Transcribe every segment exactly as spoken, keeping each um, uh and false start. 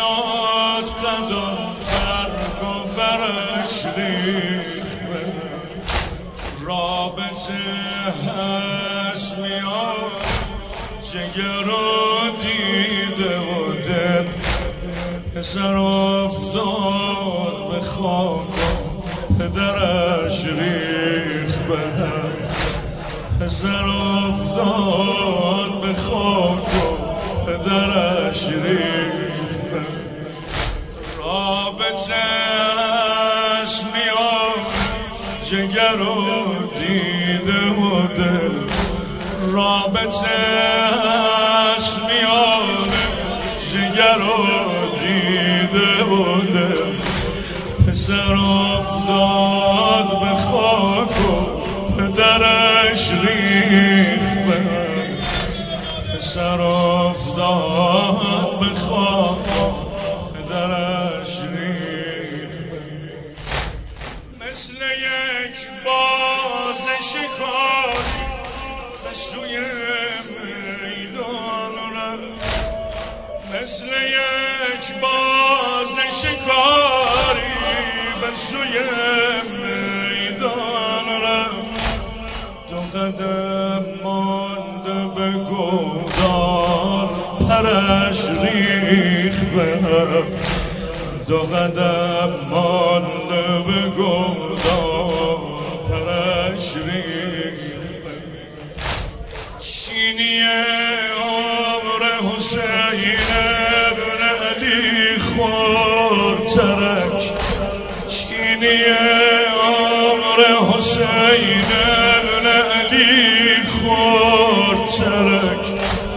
شاد قدم برگ و برش ریخ رابطه هست میان جگر و دیده و دل پسر افتاد به خاک پدرش ریخ به هم پسر افتاد به خاک پدرش ریخ به هم رابطه هست میان جگر و دیده و دل رابطه هست میان جگر و دیده و دل پسر افتاد به خاک و پدرش ریخ به هم پسر افتاد به خاک و پدرش ریخ به هم مثل یک باز شکار به سوی میدان رفت مثل یک باز شکاری به سوی میدان رفت دو قدم مانده به گودار پرش ریخ به هم دو قدم مانده به گودار پرش ریخ به هم چینی عمر حسین ابن علی خورد ترک چینی عمر حسین ابن علی خورد ترک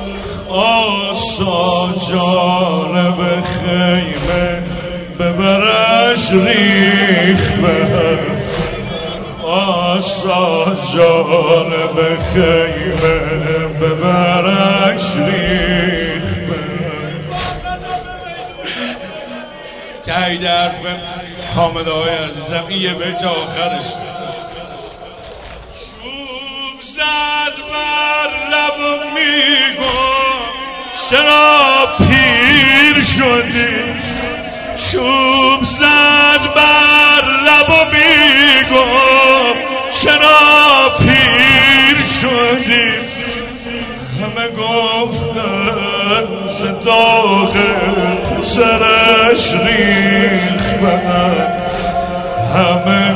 خواستا جانب خیمه ببرش ریخ به هم خواستا جانب خیمه ببرش ریخ به هم تایید حرف حامد آقای عزیزم این یه بیت آخرش چوب زد بر لب و میگم چرا پیر شدی چوب زد بر لب و میگم چرا پیر شدی همه گفتن صداق پسرش ریخ به هم همه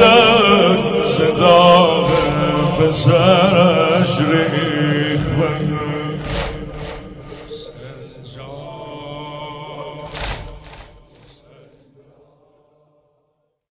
گفتن صداق پسرش ریخ به هم